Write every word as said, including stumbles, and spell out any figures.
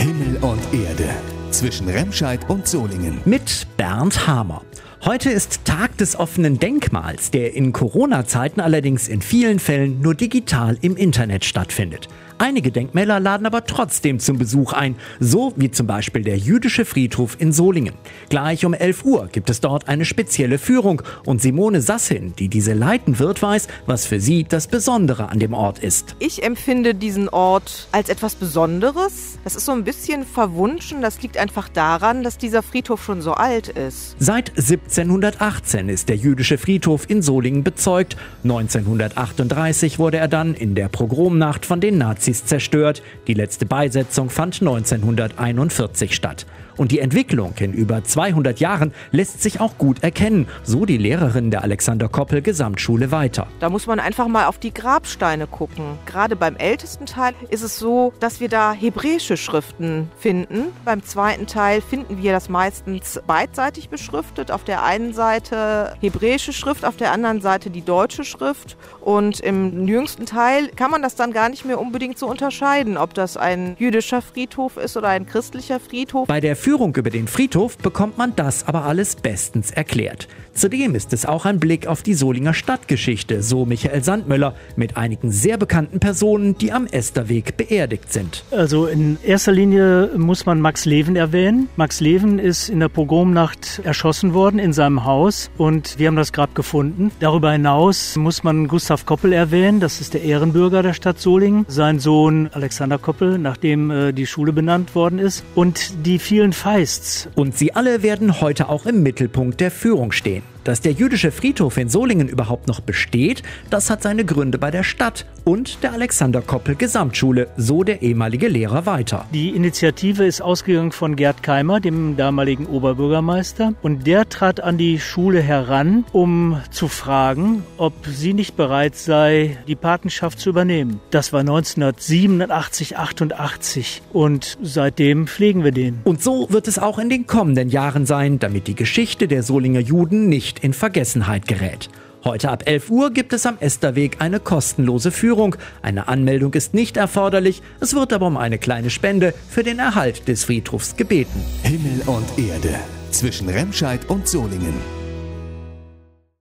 Himmel und Erde. Zwischen Remscheid und Solingen. Mit Bernd Hamer. Heute ist Tag des offenen Denkmals, der in Corona-Zeiten allerdings in vielen Fällen nur digital im Internet stattfindet. Einige Denkmäler laden aber trotzdem zum Besuch ein, so wie zum Beispiel der jüdische Friedhof in Solingen. Gleich um elf Uhr gibt es dort eine spezielle Führung und Simone Sassin, die diese leiten wird, weiß, was für sie das Besondere an dem Ort ist. Ich empfinde diesen Ort als etwas Besonderes. Das ist so ein bisschen verwunschen. Das liegt einfach daran, dass dieser Friedhof schon so alt ist. Seit siebzehnhundertachtzehn ist der jüdische Friedhof in Solingen bezeugt. neunzehnhundertachtunddreißig wurde er dann in der Pogromnacht von den Nazis zerstört. Die letzte Beisetzung fand neunzehnhunderteinundvierzig statt. Und die Entwicklung in über zweihundert Jahren lässt sich auch gut erkennen, so die Lehrerin der Alexander Koppel Gesamtschule weiter. Da muss man einfach mal auf die Grabsteine gucken. Gerade beim ältesten Teil ist es so, dass wir da hebräische Schriften finden. Beim zweiten Teil finden wir das meistens beidseitig beschriftet. Auf der einen Seite hebräische Schrift, auf der anderen Seite die deutsche Schrift. Und im jüngsten Teil kann man das dann gar nicht mehr unbedingt so unterscheiden, ob das ein jüdischer Friedhof ist oder ein christlicher Friedhof. Bei der Führung über den Friedhof bekommt man das aber alles bestens erklärt. Zudem ist es auch ein Blick auf die Solinger Stadtgeschichte, so Michael Sandmöller, mit einigen sehr bekannten Personen, die am Esterweg beerdigt sind. Also in erster Linie muss man Max Leven erwähnen. Max Leven ist in der Pogromnacht erschossen worden in seinem Haus und wir haben das Grab gefunden. Darüber hinaus muss man Gustav Koppel erwähnen, das ist der Ehrenbürger der Stadt Solingen. Sein Sohn Alexander Koppel, nach dem äh, die Schule benannt worden ist. Und die vielen Feists. Und sie alle werden heute auch im Mittelpunkt der Führung stehen. Dass der jüdische Friedhof in Solingen überhaupt noch besteht, das hat seine Gründe bei der Stadt und der Alexander Koppel Gesamtschule, so der ehemalige Lehrer weiter. Die Initiative ist ausgegangen von Gerd Keimer, dem damaligen Oberbürgermeister. Und der trat an die Schule heran, um zu fragen, ob sie nicht bereit sei, die Patenschaft zu übernehmen. Das war neunzehnhundertsiebenundachtzig, achtundachtzig und seitdem pflegen wir den. Und so wird es auch in den kommenden Jahren sein, damit die Geschichte der Solinger Juden nicht in Vergessenheit gerät. Heute ab elf Uhr gibt es am Esterweg eine kostenlose Führung. Eine Anmeldung ist nicht erforderlich, es wird aber um eine kleine Spende für den Erhalt des Friedhofs gebeten. Himmel und Erde. Zwischen Remscheid und Solingen.